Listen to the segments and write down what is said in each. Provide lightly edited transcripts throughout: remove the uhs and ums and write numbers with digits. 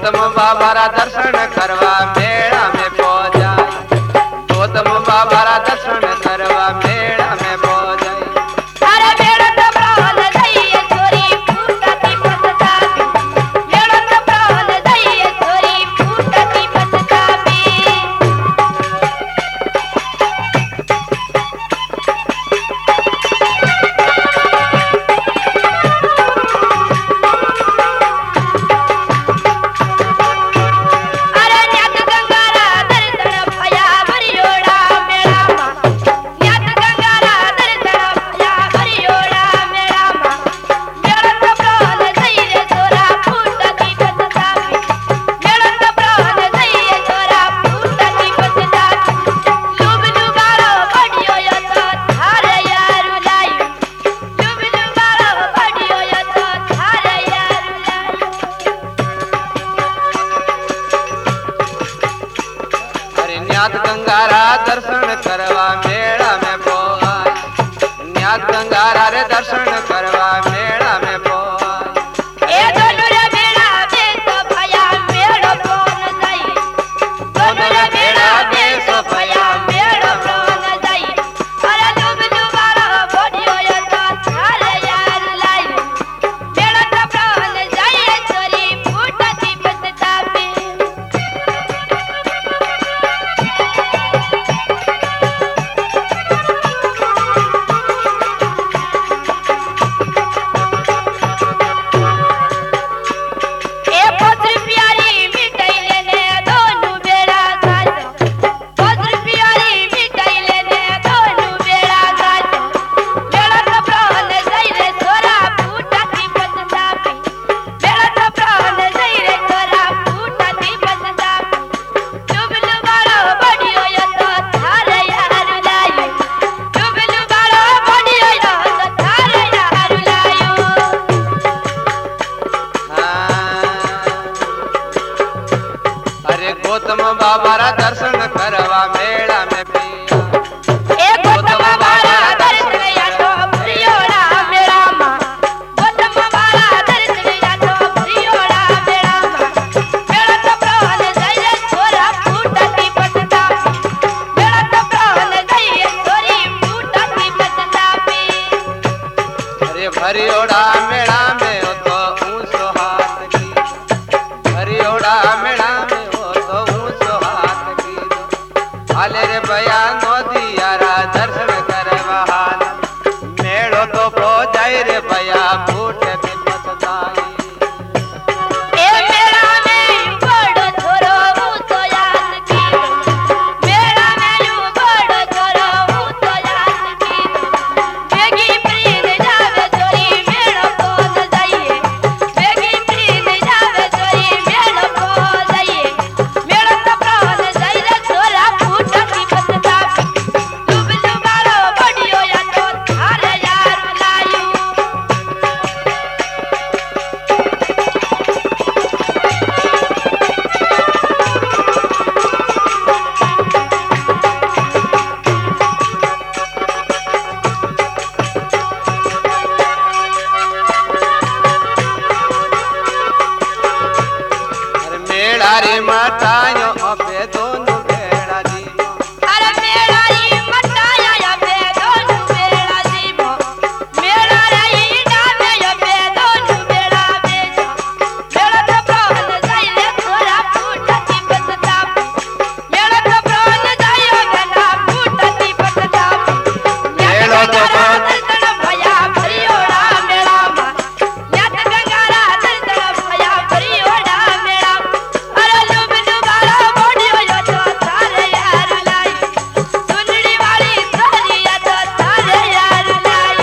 गौतम बाबा रा दर्शन करवा मेला में पहुंचाई। गौतम बाबा रा दर्शन करवा मेला में पहुंचाई। अरे मेला तो प्राण दइए छोरी फूटती पछतावी। मेला तो प्राण दइए छोरी फूटती पछतावी। न्यात गंगारा दर्शन करवा मेला में पहुंचाई। न्यात गंगारा रे दर्शन करवा मेला में पहुंचाई। ए दोनों रे मेला में तो भया मेलो कौन जाई। दोनों रे मेला में तो भया मेलो कौन जाई। अरे डूब डूबारा बडियो या तो थारे यार लाई। मेला तो प्राण जाई छोरी फूटती पछतावी। गौतम बाबा रा दर्शन करवा मेला में पिया। गौतम बाबा रा दर्शन या तो प्रियोड़ा मेरा मां। गौतम बाबा रा दर्शन या तो प्रियोड़ा मेरा मां। मेरा तो प्राण जाइए छोरा फूटती पछतावी। मेरा तो प्राण जाइए छोरी फूटती पछतावी। अरे भरियोड़ा मेला में हो तो ऊंचो हाथ की। भरियोड़ा मेला में हाले रे भया नदियारा दर्शन करवा हाल। मेड़ो तो पहुंचाई रे भया फूटती पछताई। ए मेला में बड़ो छोरो ऊंचो याद की। मेला में यू बड़ो छोरो ऊंचो याद की। बेगी प्रीत जावे छोरी मेलो कौन जाइए। बेगी प्रीत जावे छोरी मेलो कौन जाइए। मेलो तो प्राण जाइए छोरा फूटती पछतावी। डूब डूबारो बडियो या तो थारे यार लायू। अरे मेड़ा रे मटायो अपे दोनों बेड़ा जी। अरे मेला री मटाया या बे दोनों बेड़ा जीवो। मेला री डामे या बे दोनों बेड़ा बेजो। मेला तो प्राण जाइए छोरा फूटती पछतावी। मेला तो प्राण जाइए बेटा फूटती पछतावी। मेलो तो प्राण दर्शन भया भरियोड़ा मेला मां। न्यात गंगारा दर्शन भया भरियोड़ा मेला। अरे डूब डूबारा बडियो या तो थारे यार लाई। सुनड़ी वाली छोरी या तो थारे यार लाई।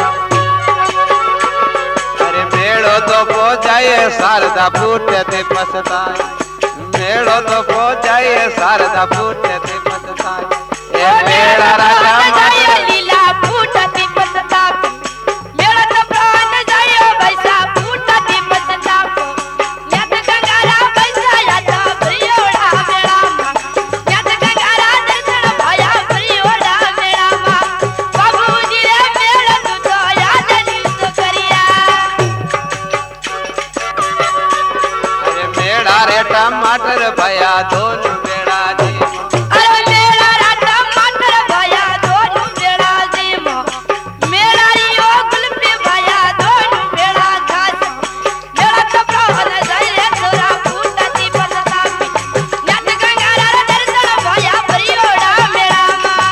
अरे मेड़ो तो पहुंचाए शारदा फूटती पछताई। मेड़ो तो पहुंचाए शारदा फूटती पछताई। ए मेरा राजा जाइए लीला फूटती पछतावी। मेला तो प्राण जाइए बैसा फूटती पछतावी। न्यात गंगारा बैसा या तो प्रियोड़ा मेला मां। न्यात गंगारा दर्शन भया प्रियोड़ा मेला मां। बाबूजी रे मेला तू तो याद नील तो करिया। अरे मेड़ा रे टमाटर भया दोनों बेड़ा जी अरे मेरा रा टमाटर भया दोनों बेड़ा दीमो मेरा रियो गुलपी भया दोनों बेड़ा घास मेरा कपड़ा न जाए तोरा फूटती पततापी नट गंगारा रा दर्शन भया परियोड़ा मेरा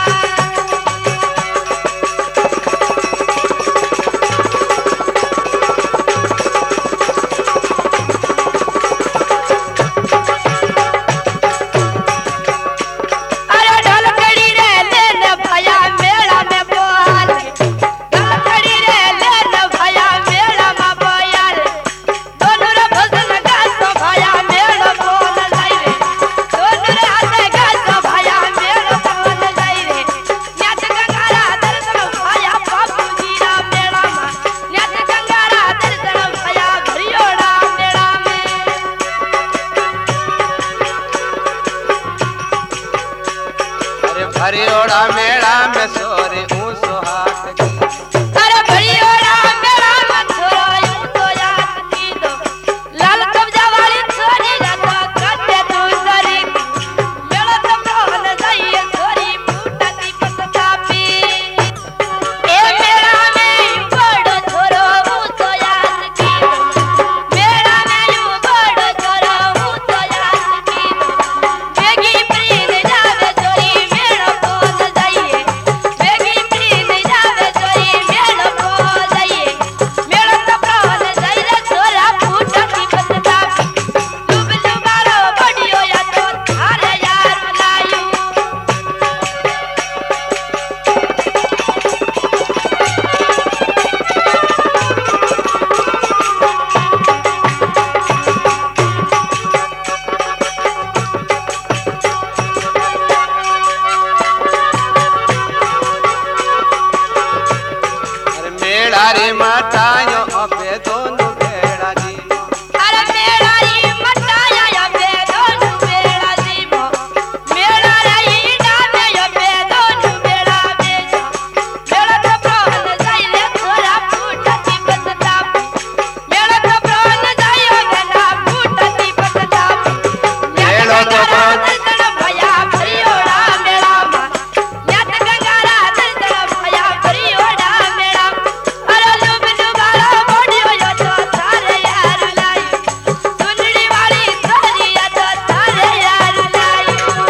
अरे ढोलकड़ी रे लेने भया मेला में बोल ढोलकड़ी रे लेने भया मेला में बोल दोनों रे भजन गातो भया मेला बोल जाई रे दोनों रे हाथे गातो भया मेला बोल जाई रे न्यात गंगारा दर्शन भया बापू जी रा मेला में न्यात गंगारा दर्शन भया भरियोड़ा मेला में अरे भरियोड़ा मेड़ा में सोरे ऊसो हाथ की अरे भरियोड़ा मेरा मन छोरो तो याद की दो लाल कब्जा वाली छोरी रातो कटे तू सरी मेरा तो प्राण जाइए छोरी फूटती पततापी ए मेरा में बड़ो छोरो तो याद की दो मेरा में यू बड़ो छोरो तो याद की दो बेगी प्रीत जावे छोरी मेरा बोल जाइए बेगी प्रीत जावे छोरी मेरा बोल जाइए मेरा तो प्राण जाइए छोरा फूटती पततापी लुब लुबारो बड़ियो या तो थारे यार लायू अरे मेड़ा रे मटायो अबे दोनों बेड़ा जी अरे मेरा री मटाया या बे दोनों बेड़ा दीमो मेरा रही डामे या बे दोनों बेड़ा बेजा मेरा तो प्राण जाइए थोड़ा फूटती पततापी मेरा तो प्राण जाइए गना फूटती पततापी मेरा तो प्राण- दर्शन भया भरियोड़ा मेरा मा न्यात गंगारा दर्शन भया भरियोड़ा मेरा अरे लुब लुबारा बड़ियो या तो थारे यार लायू सुनड़ी वाली थारी या तो थारे यार लायू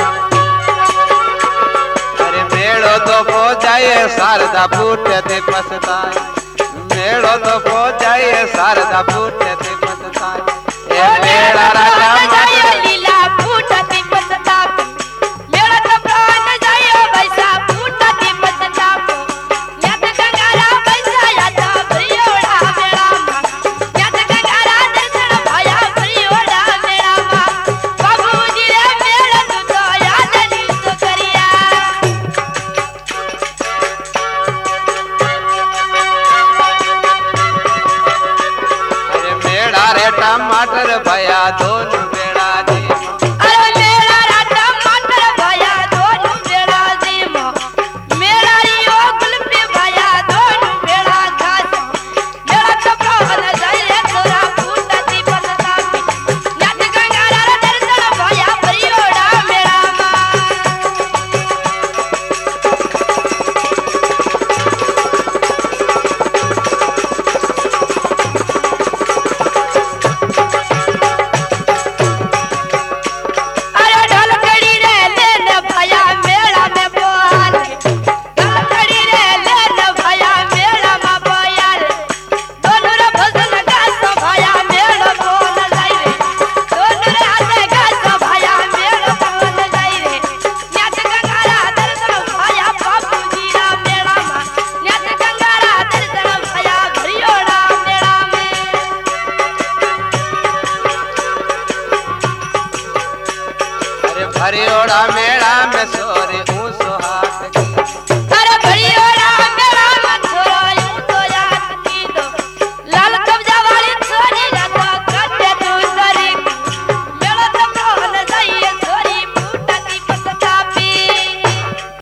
अरे मेड़ो तो पो जाए शारदा फूटे ते पछताए मेड़ो तो पो जाए शारदा फूटे ते पछताए ए मेड़ा रा टमाटर लीला फूटती पततापी मेरा तो प्राण जायो बैसा फूटती पततापो न्यात गंगारा बैसा या तो भरियोड़ा मेरा मा न्यात गंगारा दर्शन भया भरियोड़ा मेरा मा बाबूजी रे मेरा तू तो याद नहीं तो करिया अरे मेड़ा रे टमाटर भया दोनों बेड़ा जी अरे मेरा रा टमाटर भया दोनों बेड़ा दीमो मेरा रियो गुलपी भया दोनों बेड़ा घास मेरा कपड़ा न जाए तोरा फूटती पततापी नट गंगारा रा दर्शन भया परियोड़ा मेरा अरे ढोलकड़ी रे लेने भया मेला में बोल ढोलकड़ी रे लेने भया मेला में बोल दोनों रे भजन गातो भया मेला बोल जाई रे दोनों रे हाथे गातो भया मेला बोल जाई रे न्यात गंगारा दर्शन भया बापू जी रा मेला में न्यात गंगारा दर्शन भया भरियोड़ा मेला में अरे भरियोड़ा मेड़ा में सोरे ऊसो हाथ